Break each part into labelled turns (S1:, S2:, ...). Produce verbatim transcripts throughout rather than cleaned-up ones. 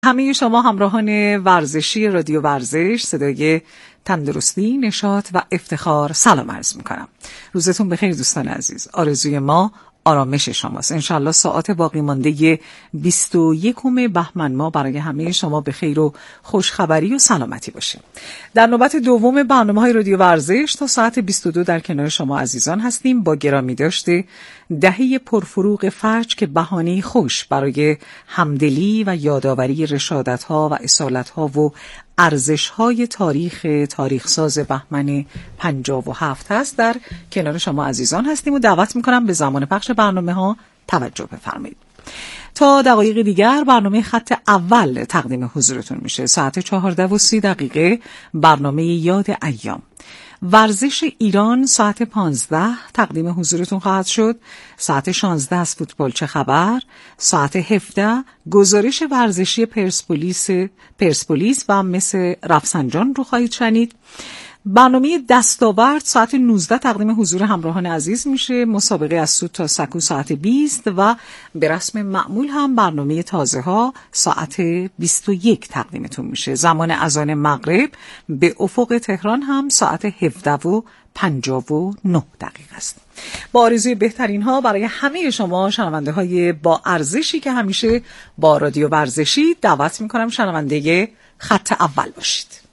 S1: همه شما همراهان ورزشی رادیو ورزش، صدای تندرستی، نشاط و افتخار، سلام عرض میکنم. روزتون بخیر دوستان عزیز. آرزوی ما آرامش شماست. انشالله ساعت باقی مانده بیست و یکم بهمن ما برای همه شما به خیر و خوشخبری و سلامتی باشه. در نوبت دوم برنامه‌های رادیو ورزش تا ساعت بیست و دو در کنار شما عزیزان هستیم با گرامی داشته دهه پرفروغ فجر که بهانه خوش برای همدلی و یادآوری رشادت‌ها و اصالت‌ها و ارزش‌های تاریخ تاریخ‌ساز بهمن پنجاه و هفت هست. در کنار شما عزیزان هستیم و دعوت می‌کنم به زمان پخش برنامه‌ها توجه بفرمایید. تا دقایق دیگر برنامه خط اول تقدیم حضورتون میشه. ساعت چهارده و سی دقیقه برنامه یاد ایام. ورزش ایران ساعت پانزده تقدیم حضورتون خواهد شد. ساعت شانزده از فوتبال چه خبر. ساعت هفده گزارش ورزشی پرسپولیس پرسپولیس و مس رفسنجان رو خواهید شنید. برنامه دستاورد ساعت نوزده تقدیم حضور همراهان عزیز میشه. مسابقه از سود تا سکو ساعت بیست و به رسم معمول هم برنامه تازه ها ساعت بیست و یک تقدیمتون میشه. زمان اذان مغرب به افق تهران هم ساعت هفده و پنجاه و نه دقیقه است. با آرزوی بهترین ها برای همه شما شنونده های با ارزشی که همیشه با رادیو ورزشی دعوت میکنم شنونده خط اول باشید.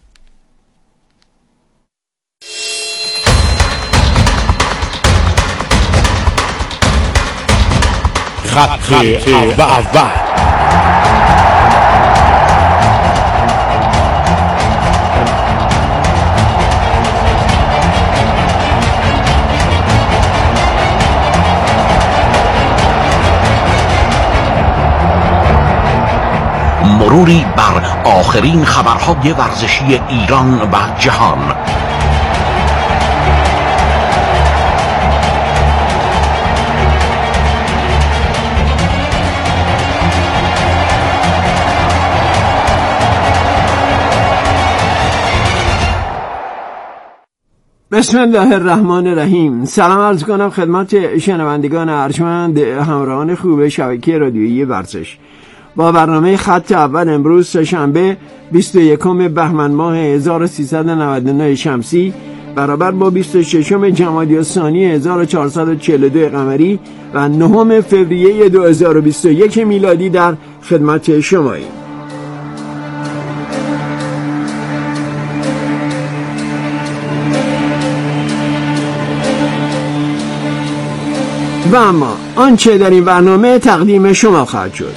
S2: خط اول.
S3: مروری بر آخرین خبرهای ورزشی ایران و جهان.
S4: بسم الله الرحمن الرحیم. سلام عرض کنم خدمت شنوندگان ارجمند همراهان خوب شبکه رادیویی ورزش. با برنامه خط اول امروز سه‌شنبه بیست و یکم بهمن ماه هزار و سیصد و نود و نه شمسی برابر با بیست و ششم جمادی الثانی هزار و چهارصد و چهل و دو قمری و نهم فوریه دو هزار و بیست و یک میلادی در خدمت شماییم. و اما آنچه در این برنامه تقدیم شما خواهد شد: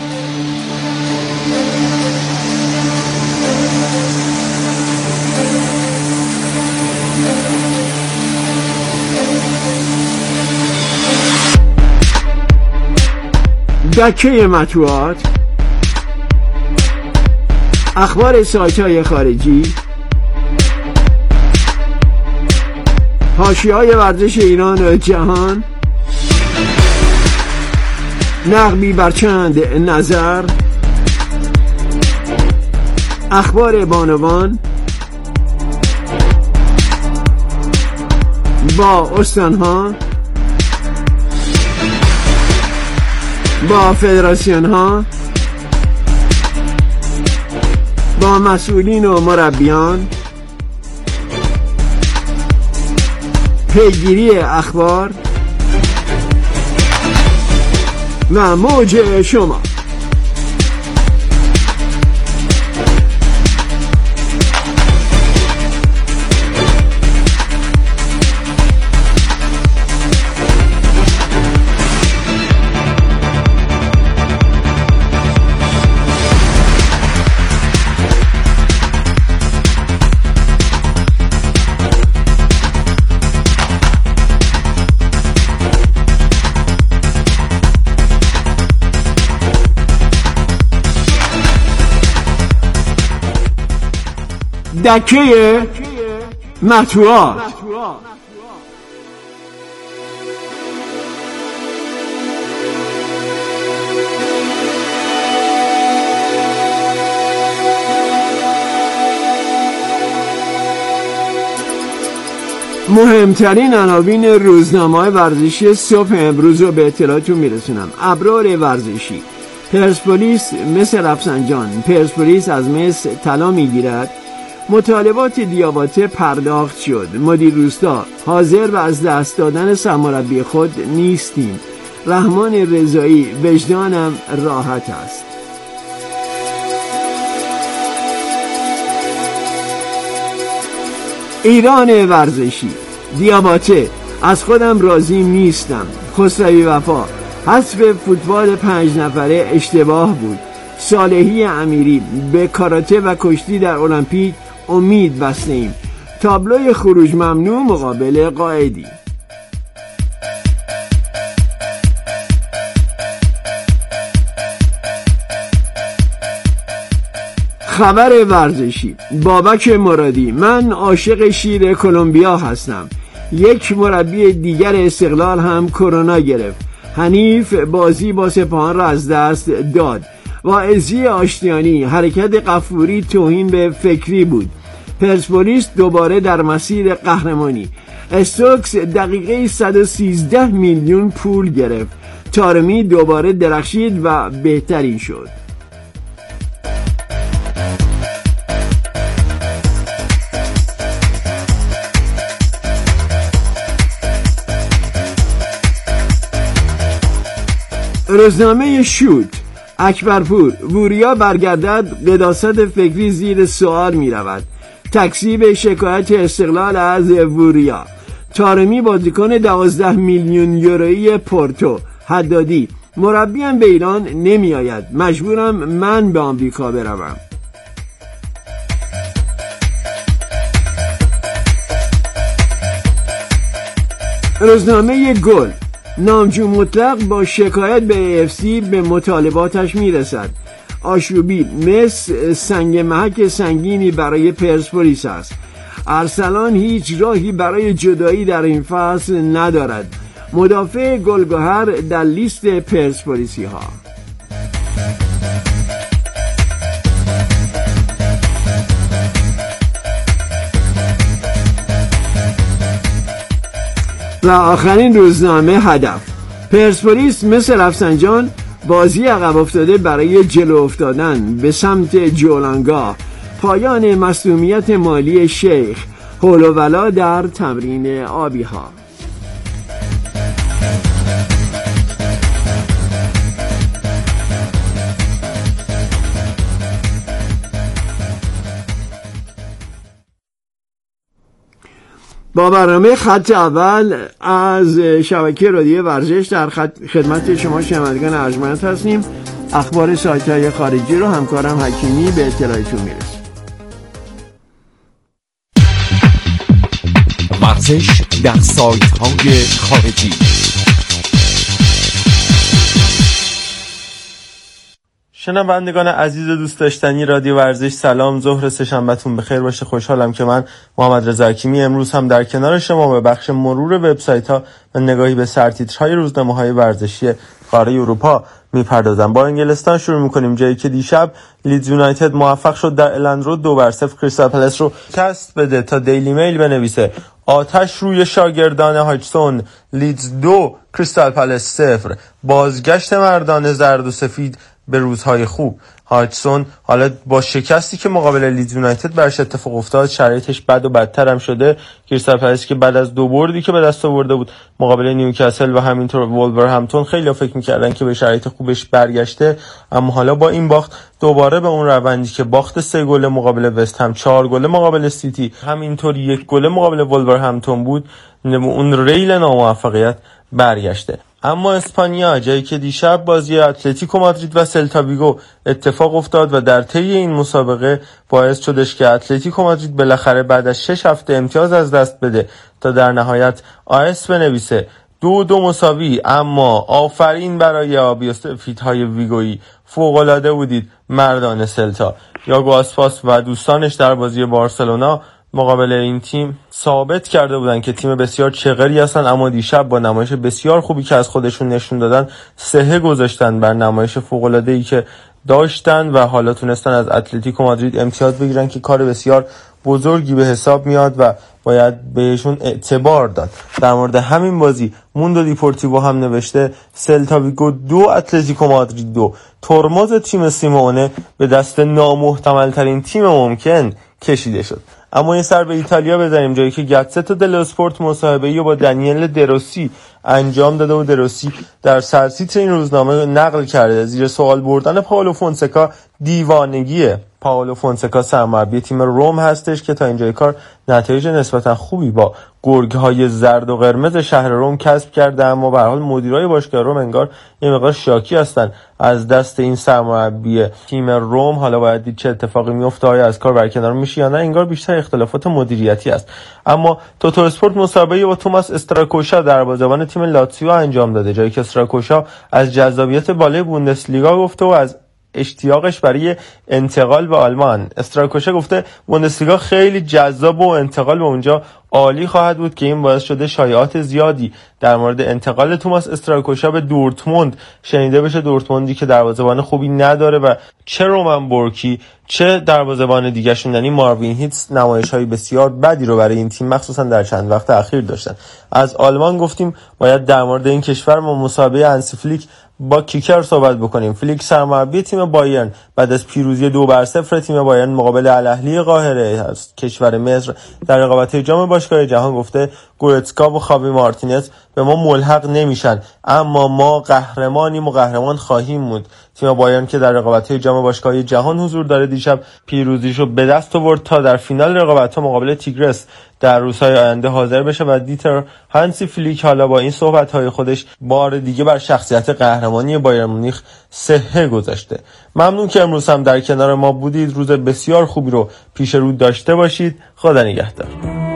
S4: دکه مطبوعات، اخبار سایت‌های خارجی، حاشیه‌های ورزش ایران و جهان، نقبی بر چند نظر، اخبار بانوان با استانها، با فدراسیون ها، با مسئولین و مربیان، پیگیری اخبار و موج شما. دکه مطبوعات. مهمترین عناوین روزنامه‌های ورزشی صبح امروز رو به اطلاعتون میرسونم. ابرار ورزشی: پرسپولیس مثل رفسنجان، پرسپولیس از مس طلا میگیرد. مطالبات دیاباته پرداخت شد. مدیر روستا حاضر به از دست دادن سرمربی خود نیستیم. رحمان رضایی وجدانم راحت است. ایران ورزشی دیاباته از خودم راضی نیستم. خسروی وفا حذف فوتبال پنج نفره اشتباه بود. صالحی امیری به کاراته و کشتی در المپیک امید بسته ایم. تابلوی خروج ممنوع مقابل قائدی. خبر ورزشی بابک مرادی: من عاشق شیر کلمبیا هستم. یک مربی دیگر استقلال هم کرونا گرفت. حنیف بازی با سپاهان را از دست داد. واعظی آشتیانی: حرکت غفوری توهین به فکری بود. پرسپولیس دوباره در مسیر قهرمانی. استوکس دقیقه صد و سیزده میلیون پول گرفت. تارمی دوباره درخشید و بهترین شد. روزنامه شوت: اکبرپور: وریا برگردد، قداست فکری زیر سوال می رود. تکذیب شکایت استقلال از وریا. تارمی بازیکن دوازده میلیون یورویی پورتو. حدادی: مربیم به ایران نمی آید، مجبورم من به آمریکا بروم. روزنامه گل: نامجو مطلق با شکایت به ای اف سی به مطالباتش میرسد. آشوبی: مس سنگ محک سنگینی برای پرسپولیس است. ارسلان هیچ راهی برای جدایی در این فصل ندارد. مدافع گلگهر در لیست پرسپولیسی ها. و آخرین روزنامه هدف: پرسپولیس مثل رفسنجان بازی عقب افتاده برای جلو افتادن به سمت جولانگاه. پایان مصدومیت مالی شیخ. حول و ولا در تمرین آبی ها. با برنامه خط اول از شبکه رادیو ورزش در خدمت شما شنوندگان ارجمند هستیم. اخبار سایت‌های خارجی رو همکارم حکیمی به اطلاعتون میرسه.
S2: ورزش در سایت‌های خارجی.
S5: شنوندگان عزیز و دوست داشتنی رادیو ورزش، سلام، ظهر سه‌شنبهتون بخیر باشه. خوشحالم که من محمد رضا حکیمی امروز هم در کنار شما به بخش مرور وبسایت‌ها و نگاهی به سرتیترهای روزنامه‌های ورزشی قاره اروپا میپردازم. با انگلستان شروع میکنیم، جایی که دیشب لیدز یونایتد موفق شد در الند رود دو بر صفر کریستال پالاس رو شکست بده. تا دیلی میل بنویسه: آتش روی شاگردان هاچسون، لیدز دو کریستال پالاس صفر. بازگشت مردان زرد و سفید به روزهای خوب. هاچسون حالا با شکستی که مقابل لیدز یونایتد برش اتفاق افتاد شرایطش بد و بدتر هم شده. کریستال پالاس که بعد از دو بردی که به دست آورده بود مقابل نیوکاسل و همینطور وولورهمپتون خیلی فکر می‌کردن که به شرایط خوبش برگشته، اما حالا با این باخت دوباره به اون روندی که باخت سه گل مقابل وست هم، چهار گل مقابل سیتی، همینطور یک گل مقابل وولورهمپتون بود، اون ریل ناموفقیت برگشته. اما اسپانیا، جایی که دیشب بازی اتلتیکو مادرید و سلتا ویگو اتفاق افتاد و در طی این مسابقه باعث شدش که اتلتیکو مادرید بالاخره بعد از شش هفته امتیاز از دست بده تا در نهایت آیس بنویسه دو دو مساوی. اما آفرین برای آبی و سفیدهای ویگویی، فوق‌العاده بودید مردان سلتا. یاگو آسپاس و دوستانش در بازی بارسلونا مقابل این تیم ثابت کرده بودن که تیم بسیار چغری هستن، اما دیشب با نمایش بسیار خوبی که از خودشون نشون دادن سهه گذاشتن بر نمایش فوق‌العاده‌ای که داشتن و حالا تونستن از اتلتیکو مادرید امتیاز بگیرن که کار بسیار بزرگی به حساب میاد و باید بهشون اعتبار داد. در مورد همین بازی موندو دیپورتیوو هم نوشته سلتا ویگو دو اتلتیکو مادرید دو. ترمز تیم سیمونه به دست نامحتمل ترین تیم ممکن کشیده شد. اما این سر به ایتالیا بزنیم، جایی که گاتزتو دل اسپورت مصاحبه‌ای با دانیل دروسی انجام داده و دروسی در سرتیتر این روزنامه نقل کرده زیر سوال بردن پائولو فونسکا دیوانگیه. پائولو فونسکا سرمربی تیم روم هستش که تا اینجای کار نتایج نسبتا خوبی با گرگ‌های زرد و قرمز شهر روم کسب کرده، اما به هر حال مدیرای باشگاه روم انگار یه مقدار شاکی هستن از دست این سرمربی تیم روم. حالا باید دید چه اتفاقی میفته، آیا از کار برکنار میشه یا نه. انگار بیشتر اختلافات مدیریتی است. اما توتو اسپورت مسابقه با توماس استراکوشا دروازه‌بان تیم لاتزیو انجام داده، جایی که استراکوشا از جذابیت بالای بوندسلیگا گفته و از اشتیاقش برای انتقال به آلمان. استراکوشا گفته بوندسلیگا خیلی جذاب و انتقال به اونجا عالی خواهد بود که این باعث شده شایعات زیادی در مورد انتقال توماس استراکوشا به دورتموند شنیده بشه. دورتموندی که دروازه‌بان خوبی نداره و چه رومن بورکی چه دروازه‌بان دیگه شون یعنی ماروین هیتس نمایش‌های بسیار بدی رو برای این تیم مخصوصا در چند وقت اخیر داشتن. از آلمان گفتیم، باید در مورد این کشور ما مسابقه هانسی فلیک با کیکر صحبت بکنیم. فلیک سرمربی تیم بایرن بعد از پیروزی دو بر صفر تیم بایرن مقابل الاهلی قاهره از کشور مصر در رقابت جام باشگاه جهان گفته گورتسکا و خاوی مارتینز به ما ملحق نمیشن، اما ما قهرمانیم و قهرمان خواهیم بود. تیم بایرن که در رقابت جام باشگاه جهان حضور داره دیشب پیروزیشو به دست آورد تا در فینال رقابت‌ها مقابل تیگرس در روزهای آینده حاضر بشه و دیتر هانسی فلیک حالا با این صحبت‌های خودش بار دیگه بر شخصیت قهرمانی بایر مونیخ صحه گذاشته. ممنون که امروز هم در کنار ما بودید. روز بسیار خوبی رو پیش رو داشته باشید. خدا نگهدار.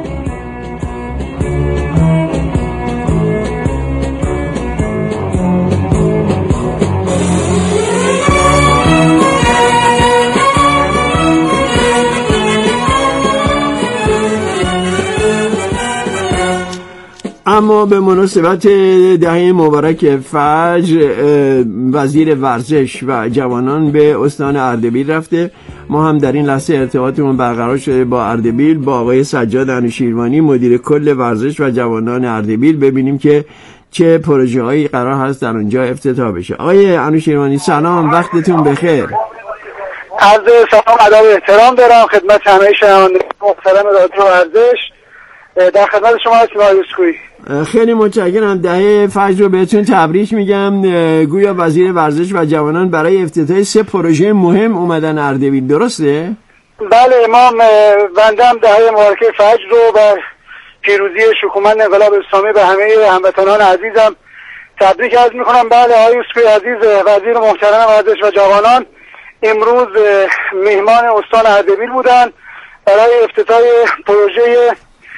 S4: اما به مناسبت دهه مبارک فجر وزیر ورزش و جوانان به استان اردبیل رفته. ما هم در این لحظه ارتباطمون برقرار شده با اردبیل، با آقای سجاد انوشیروانی مدیر کل ورزش و جوانان اردبیل، ببینیم که چه پروژه هایی قرار هست در اونجا افتتاح بشه. آقای انوشیروانی سلام، وقتتون بخیر.
S6: عرض سلام ادب احترام دارم خدمت همه شنوندگان محترم رادیو ورزش. در خدمت شما هستم آقای یوسفی.
S4: خیلی متشکرم. دهه فجر رو بهتون تبریک میگم. گویا وزیر ورزش و جوانان برای افتتاح سه پروژه مهم اومدن اردبیل، درسته؟
S6: بله، امام بنده هم دهه مبارک فجر رو بر پیروزی شکومند انقلاب اسلامی به همه هموطنان عزیزم تبریک عرض میکنم. بله آقای یوسفی عزیز، وزیر محترم ورزش و جوانان امروز مهمان استان اردبیل بودن برای افتتاح پروژه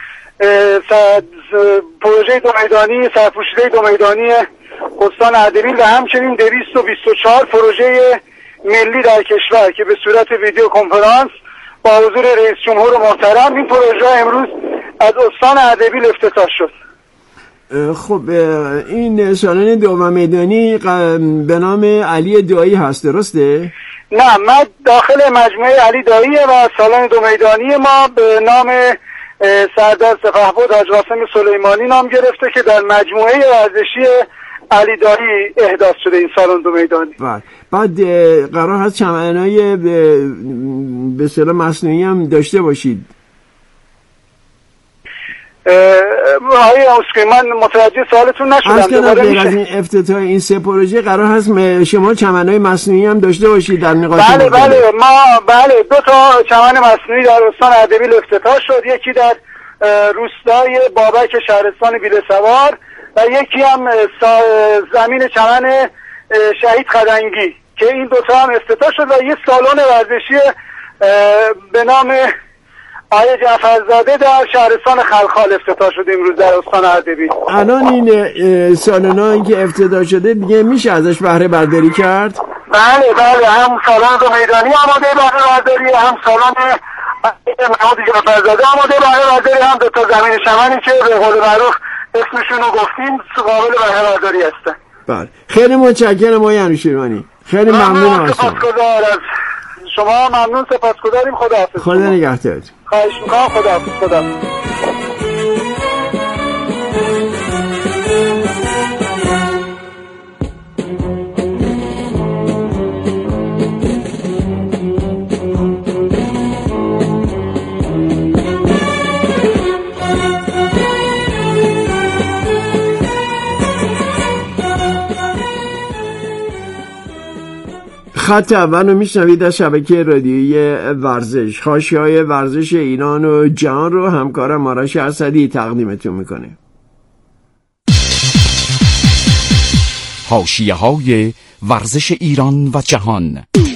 S6: پروژه دو میدانی سرپوشیده دو میدانی استان اردبیل و همچنین دویست و بیست و چهار پروژه ملی در کشور که به صورت ویدیو کنفرانس با حضور رئیس جمهور محترم این پروژه امروز از استان اردبیل افتتاح شد.
S4: خب این سالن دو میدانی به نام علی دایی هست، درسته؟
S6: نه، من داخل مجموعه علی داییه و سالن دو میدانی ما به نام سردار سپهبد حاج قاسم سلیمانی نام گرفته که در مجموعه ورزشی علی دایی احداث شده این سالن دو میدانی.
S4: بعد بعد قرار هست چمنای به اصطلاح مصنوعی هم داشته باشید.
S6: آقای اسکی من متوجه سوالتون نشدم.
S4: دوباره میشه؟ از این افتتاح این سه پروژه قرار هست شما چمنای مصنوعی هم داشته باشید در نقاط
S6: بله مختلف. بله ما بله دو تا چمن مصنوعی در استان اردبیل افتتاح شد، یکی در روستای بابک شهرستان بیلسوار و یکی هم زمین چمن شهید خدنگی که این دو تا هم افتتاح شد و یه سالن ورزشی به نام آیه جعفرزاده در شهرستان خلخال افتتاح شده امروز در استان اردبیل.
S4: الان این سالنایی که افتتاح شده دیگه میشه ازش بهره برداری کرد؟
S6: بله بله، هم سالن دو میدانی آماده بهره برداری، هم سالن آیه جعفرزاده آماده بهره برداری، هم دو تا زمین چمنی که به قول معروف اسمشون رو گفتیم قابل بهره برداری هستن.
S4: بله خیلی متشکرم آقای انوشیروانی. خیلی ممنون از شما.
S6: سپاسگزار از شما. ممنون، سپاسگزاریم. خداحافظ.
S4: خدا نگهدارت.
S6: خواهش میکنم. خداحافظ. خداحافظ.
S4: خط اول رو میشنوید از شبکه رادیویی ورزش. حاشیه‌های ورزش ایران و جهان رو همکارم آرش اسدی تقدیمتون میکنه.
S2: حاشیه‌های ورزش ایران و جهان.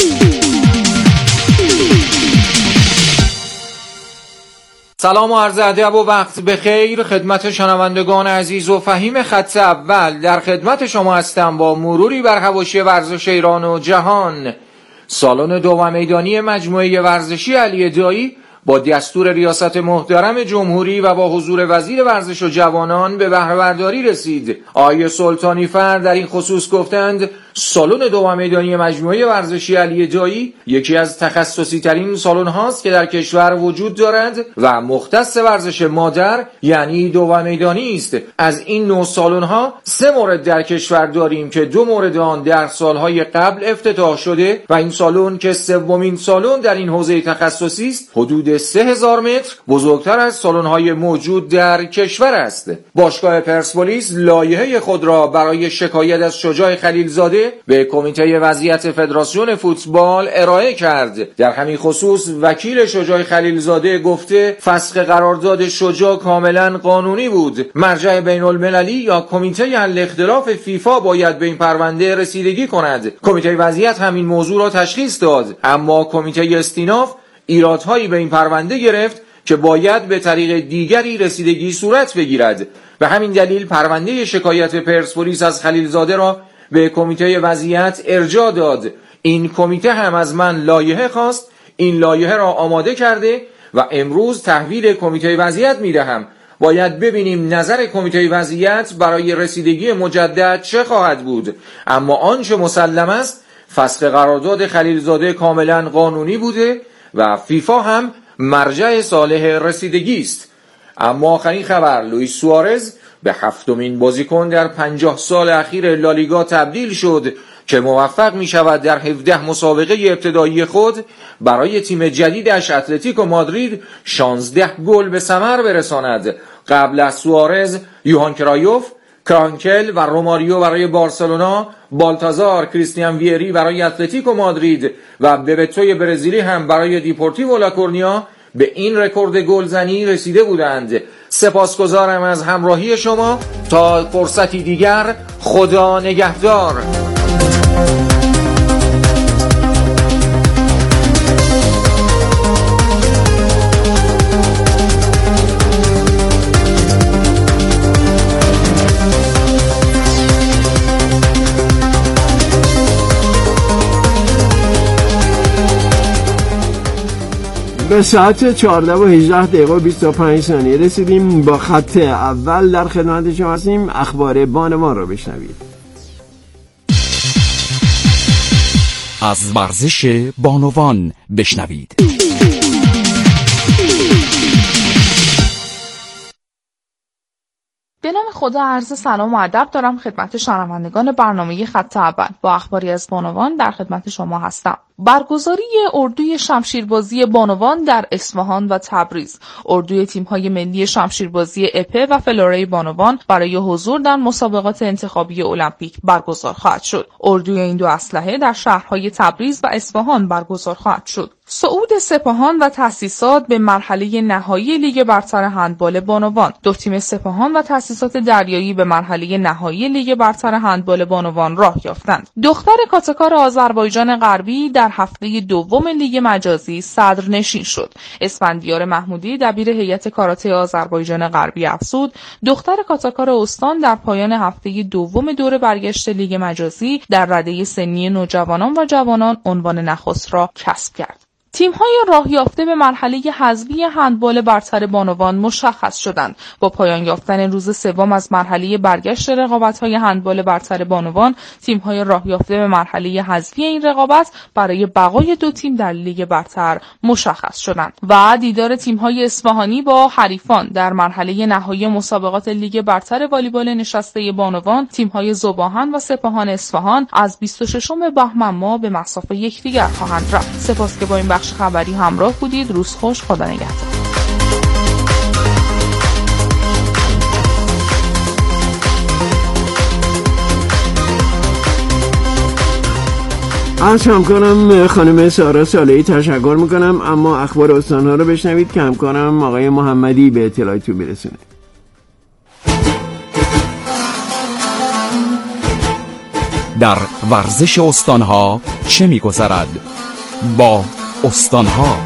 S7: سلام و عرض ادب و وقت بخیر خدمت شنوندگان عزیز و فهیم خط اول. در خدمت شما هستم با مروری بر حواشی ورزش ایران و جهان. سالن دوم میدانی مجموعه ورزشی علی دایی با دستور ریاست محترم جمهوری و با حضور وزیر ورزش و جوانان به بهره برداری رسید. آقای سلطانی فر در این خصوص گفتند سالن دوم میدانی مجموعه ورزشی علی دایی یکی از تخصصی ترین سالن هاست که در کشور وجود دارد و مختص ورزش مادر یعنی دوم میدانی است. از این نوع سالن ها سه مورد در کشور داریم که دو مورد آن در سالهای قبل افتتاح شده و این سالن که سومین سالن در این حوزه تخصصی است حدود سه هزار متر بزرگتر از سالن های موجود در کشور است. باشگاه پرسپولیس لایحه خود را برای شکایت از شجاع خلیلزاده به کمیته وضعیت فدراسیون فوتبال ارائه کرد. در همین خصوص وکیل شجاع خلیلزاده گفته فسخ قرارداد شجاع کاملا قانونی بود. مرجع بین المللی یا کمیته حل اختلاف فیفا باید به این پرونده رسیدگی کند. کمیته وضعیت همین موضوع را تشخیص داد، اما کمیته استیناف ایرادهایی به این پرونده گرفت که باید به طریق دیگری رسیدگی صورت بگیرد. به همین دلیل پرونده شکایت پرسپولیس از خلیلزاده را به کمیته وضعیت ارجاع داد. این کمیته هم از من لایحه خواست، این لایحه را آماده کرده و امروز تحویل کمیته وضعیت میدهم. باید ببینیم نظر کمیته وضعیت برای رسیدگی مجدد چه خواهد بود. اما آنچه مسلم است فسخ قرارداد خلیلزاده کاملا قانونی بوده و فیفا هم مرجع صالح رسیدگی است. اما آخرین خبر، لوئیس سوارز به هفتمین بازیکن در پنجاه سال اخیر لالیگا تبدیل شد که موفق می شود در هفده مسابقه ابتدایی خود برای تیم جدیدش اتلتیکو مادرید شانزده گل به ثمر برساند. قبل از سوارز یوهان کرایوف، کرانکل و روماریو برای بارسلونا، بالتازار کریستیان ویری برای اتلتیکو مادرید و ببتوی برزیلی هم برای دیپورتیو لاکورنیا به این رکورد گلزنی رسیده بودند. سپاسگزارم از همراهی شما. تا فرصتی دیگر، خدا نگهدار.
S4: به ساعت چهارده و هجده دقیقه و بیست و پنج ثانیه رسیدیم. با خط اول در خدمت شما هستیم. اخبار بانوان رو بشنوید.
S2: از ورزش بانوان بشنوید.
S8: به نام خدا عرض سلام و ادب دارم خدمت شنوندگان برنامه خط اول. با اخباری از بانوان در خدمت شما هستم. برگزاری اردوی شمشیربازی بانوان در اصفهان و تبریز. اردوی تیم‌های ملی شمشیربازی اپه و فلوره بانوان برای حضور در مسابقات انتخابی المپیک برگزار خواهد شد. اردوی این دو اسلحه در شهرهای تبریز و اصفهان برگزار خواهد شد. صعود سپاهان و تأسیسات به مرحله نهایی لیگ برتر هندبال بانوان. دو تیم سپاهان و تأسیسات دریایی به مرحله نهایی لیگ برتر هندبال بانوان راه یافتند. دختر کاتکار آذربایجان غربی در هفته دوم لیگ مجازی صدرنشین شد. اسفندیار محمودی دبیر هیئت کاراته آذربایجان غربی افزود دختر کاتکار استان در پایان هفته دوم دور برگشت لیگ مجازی در رده سنی نوجوانان و جوانان عنوان نخست را کسب کرد. تیم‌های راه یافته به مرحله حذفی هندبال برتر بانوان مشخص شدند. با پایان یافتن روز سوم از مرحله برگشت رقابت‌های هندبال برتر بانوان، تیم‌های راه یافته به مرحله حذفی این رقابت برای بقای دو تیم در لیگ برتر مشخص شدند و دیدار تیم‌های اصفهانی با حریفان در مرحله نهایی مسابقات لیگ برتر والیبال نشسته بانوان، تیم‌های ذوب‌آهن و سپاهان اصفهان از بیست و ششم بهمن ماه به مصاف یکدیگر خواهند رفت. سپاس که با این بخش خبری همراه بودید. روز خوش، خدا نگهدار.
S4: از همکارم خانم سارا صالحی تشکر میکنم، اما اخبار استانها رو بشنوید که همکارم آقای محمدی به اطلاعتون برسونه.
S2: در ورزش استانها چه می‌گذرد؟ با استانها.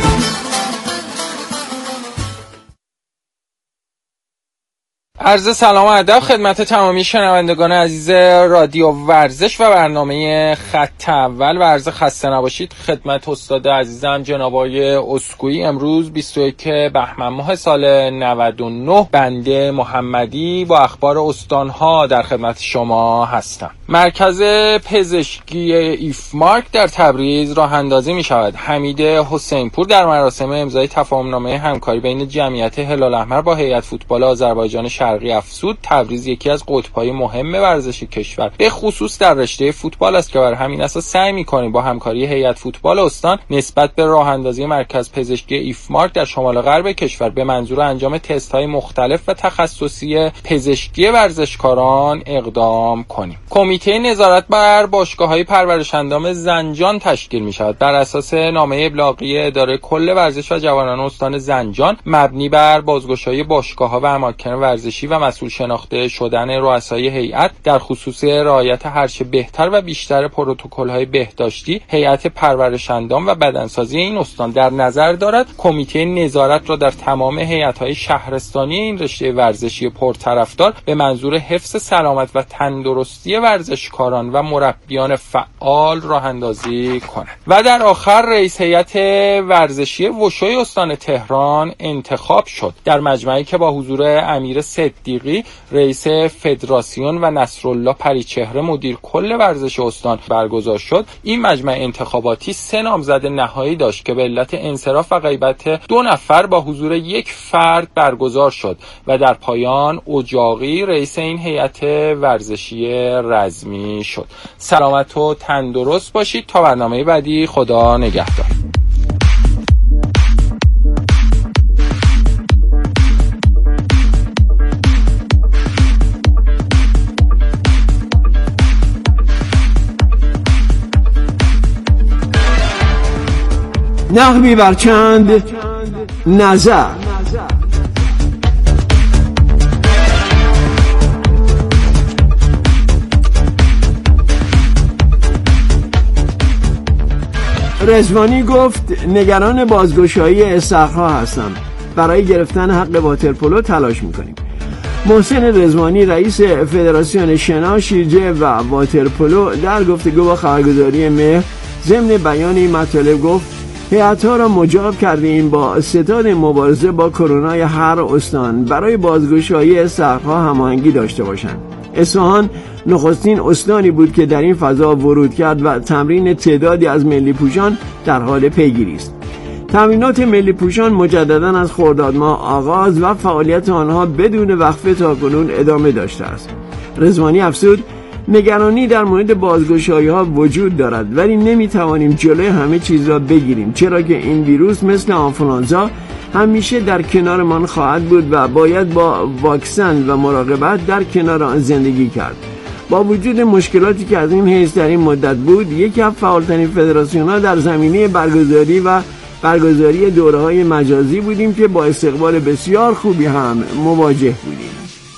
S7: عرض سلام و ادب خدمت تمامی شنوندگان عزیز رادیو ورزش و برنامه خط اول و عرض خسته نباشید خدمت استاد عزیزم جناب آقای اسکوئی. امروز بیست و یکم بهمن ماه سال نود و نه بنده محمدی با اخبار استانها در خدمت شما هستم. مرکز پزشکی ایفمارک در تبریز راه اندازی می شود. حمید حسینپور در مراسم امضای تفاهمنامه همکاری بین جمعیت هلال احمر با هیئت فوتبال آذربایجان شرقی افزود. تبریز یکی از قطب‌های مهم ورزش کشور به خصوص در رشته فوتبال است که بر همین اساس سعی می‌کنیم با همکاری هیئت فوتبال استان نسبت به راه اندازی مرکز پزشکی ایفمارک در شمال غرب کشور به منظور انجام تست‌های مختلف و تخصصی پزشکی ورزشکاران اقدام کنیم. کمیته نظارت بر باشگاه‌های پرورش اندام زنجان تشکیل می‌شود. بر اساس نامه ابلاغی اداره کل ورزش و جوانان استان زنجان مبنی بر بازگشایی باشگاه‌ها و اماکن ورزشی و مسئول شناخته شدن رؤسای هیئت در خصوص رعایت هرچه بهتر و بیشتر پروتکل‌های بهداشتی، هیئت پرورش اندام و بدنسازی این استان در نظر دارد کمیته نظارت را در تمام هیئت‌های شهرستانی این رشته ورزشی پرطرفدار به منظور حفظ سلامت و تندرستی ورزشکاران و مربیان فعال راه اندازی کند. و در آخر رئیس هیئت ورزشی وشوی استان تهران انتخاب شد. در مجمعی که با حضور امیر صدیقی رئیس فدراسیون و نصرالله پریچهره مدیر کل ورزش استان برگزار شد، این مجمع انتخاباتی سه نامزد نهایی داشت که به علت انصراف و غیبت دو نفر با حضور یک فرد برگزار شد و در پایان اجاقی رئیس این هیئت ورزشی رزمی شد. سلامت و تندرست باشید تا برنامه بعدی. خدا نگهدار.
S4: نقبی بر چند نظر. رضوانی گفت نگران بازگشایی استخرها هستم، برای گرفتن حق واترپولو تلاش میکنیم. محسن رضوانی رئیس فدراسیون شنا، شیرجه و واترپولو در گفتگو با خبرگزاری مهر ضمن بیان این مطالب گفت هیئت‌ها را مجاب کردیم با ستاد مبارزه با کرونا هر استان برای بازگشایی استخرها هماهنگی داشته باشند. اصفهان نخستین استانی بود که در این فضا ورود کرد و تمرین تعدادی از ملی پوشان در حال پیگیری است. تمرینات ملی پوشان مجددا از خرداد ماه آغاز و فعالیت آنها بدون وقفه تاکنون ادامه داشته است. رضوانی افزود نگرانی در مورد بازگشایی ها وجود دارد، ولی نمیتوانیم جلوی همه چیز را بگیریم، چرا که این ویروس مثل آنفولانزا همیشه در کنارمان خواهد بود و باید با واکسن و مراقبت در کنار آن زندگی کرد. با وجود مشکلاتی که از این حیث در این مدت بود، یکی از فعالترین فدراسیون ها در زمینه برگزاری و برگزاری دوره‌های مجازی بودیم که با استقبال بسیار خوبی هم مواجه بودیم.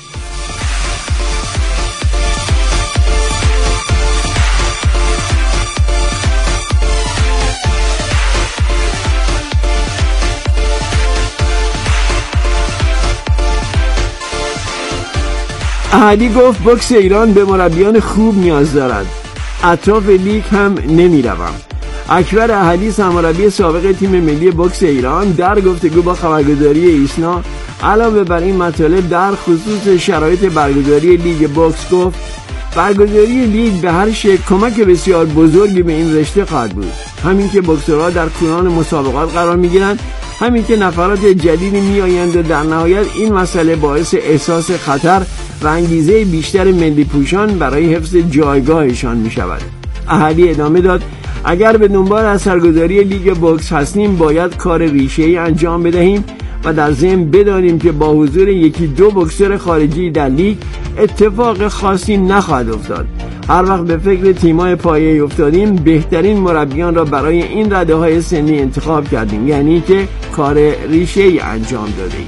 S4: احدی گفت بوکس ایران به مربیان خوب نیاز دارد. اطراف لیگ هم نمی روم. اکبر احدی سرمربی سابق تیم ملی بوکس ایران در گفتگو با خبرگزاری ایسنا علاوه بر این مطالب در خصوص شرایط برگزاری لیگ بوکس گفت برگزاری لیگ به هر شکل کمک بسیار بزرگی به این رشته خواهد بود. همین که بوکسورها در کنار مسابقات قرار میگیرند، همین که نفرات جدیدی میآیند و در نهایت این مسئله باعث احساس خطر و انگیزه بیشتر ملی پوشان برای حفظ جایگاهشان می شود. احدی ادامه داد اگر به دنبال اثرگذاری لیگ بوکس هستیم باید کار ریشه‌ای انجام بدهیم و در ضمن بدانیم که با حضور یکی دو بوکسور خارجی در لیگ اتفاق خاصی نخواهد افتاد. هر وقت به فکر تیم‌های پایه‌ای افتادیم بهترین مربیان را برای این رده‌های سنی انتخاب کردیم، یعنی که کار ریشه‌ای انجام دادیم.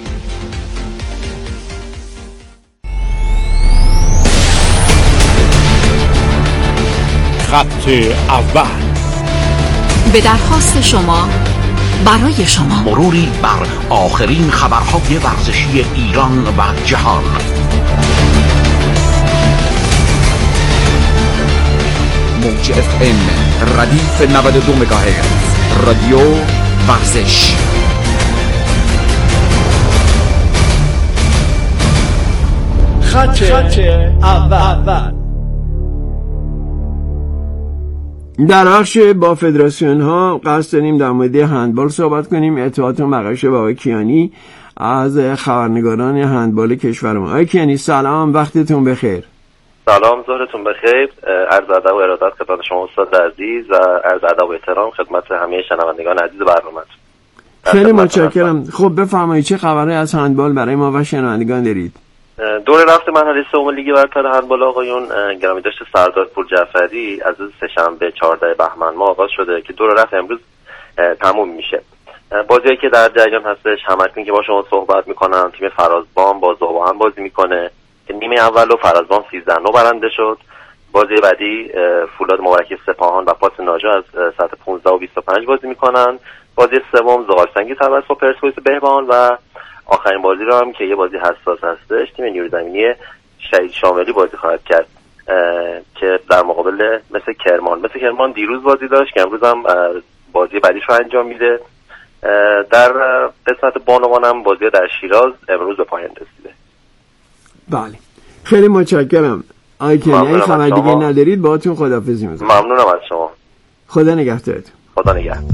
S3: خط اول
S9: به درخواست شما برای شما
S3: مروری بر آخرین خبرهای ورزشی ایران و جهان.
S2: موج اف ام ردیف نود و دو مگاهرتز رادیو ورزش.
S4: خط اول. در بخش با فدراسیون ها قصد داریم در مورد هندبال صحبت کنیم. ارتباط مقاشه با آقای کیانی از خبرنگاران هندبال کشور ما. آقای کیانی سلام، وقتتون بخیر.
S10: سلام، ظهرتون بخیر. عرض ادب و ارادت خدمت شما استاد عزیز و عرض ادب و احترام خدمت همه شنوندگان عزیز برنامه‌تون.
S4: خیلی متشکرم. خب بفرمایید چه خبری از هندبال برای ما و شنوندگان دارید؟
S10: دور رفت مرحله سوم لیگ برتر هندبال آقایون گرامی داشت سردارپور جعفری از روز سه‌شنبه چهاردهم بهمن ماه آغاز شده که دور رفت امروز تموم میشه. بازیایی که در جریان هستش همکنون که با شما صحبت میکنم تیم فرازبان با ذوب‌آهن بازی میکنه که نیمه اول و فرازبان سیزده نه برنده شد. بازی بعدی فولاد مبارکی سپاهان و پاس ناجا از ساعت پانزده و بیست و پنج بازی میکنن. بازی سوم زغالسنگی توسط پرسپولیس بهبهان و آخرین بازی رو هم که یه بازی حساس هستش تیم نیروی زمینی شهید شاملی بازی خواهد کرد که در مقابل مثل کرمان مثل کرمان دیروز بازی داشت که امروز هم بازی بعدیش رو انجام میده. در قسمت بانوان هم بازی در شیراز امروز به پایان رسیده.
S4: بله خیلی متشکرم. آقای کیانی خبر دیگه ندارید؟ باهاتون خداحافظی میکنم.
S10: ممنونم از شما.
S4: خدا نگهدارتون.
S10: خدا نگهدار.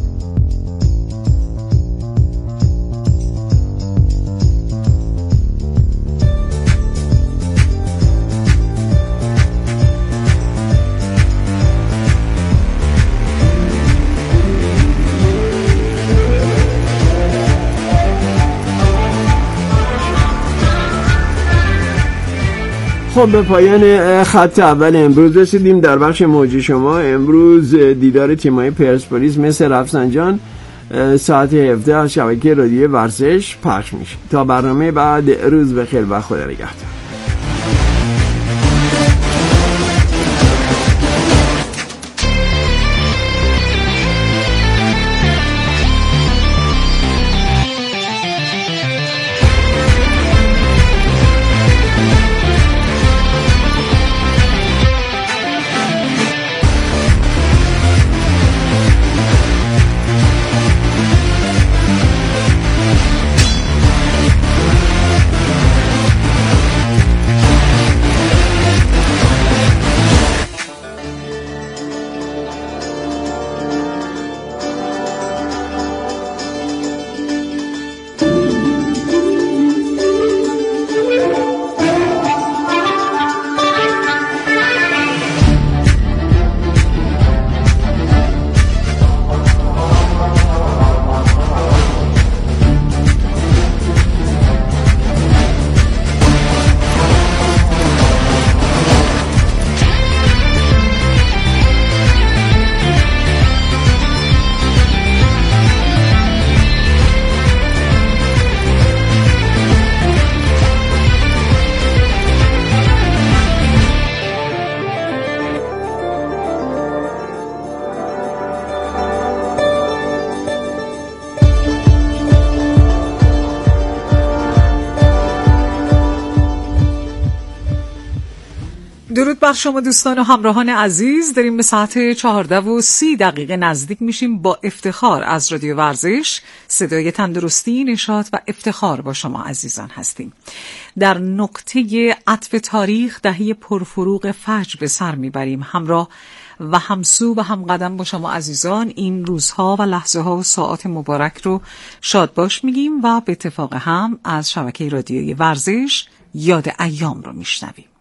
S4: خب به پایان خط اول امروز رسیدیم. در بخش موجی شما امروز دیدار تیم‌های پرسپولیس مثل رفسنجان ساعت هفده از شبکه رادیو ورزش پخش میشه. تا برنامه بعد روز بخیر و خدا نگهدار.
S1: بر شما دوستان و همراهان عزیز. داریم به ساعت چهارده و سی دقیقه نزدیک میشیم. با افتخار از رادیو ورزش، صدای تندرستی، نشاط و افتخار با شما عزیزان هستیم. در نقطه عطف تاریخ دهه پرفروغ فجر به سر میبریم. همراه و همسو و همقدم با شما عزیزان این روزها و لحظه ها و ساعات مبارک رو شاد باش میگیم و به اتفاق هم از شبکه رادیویی ورزش یاد ایام رو میشنویم.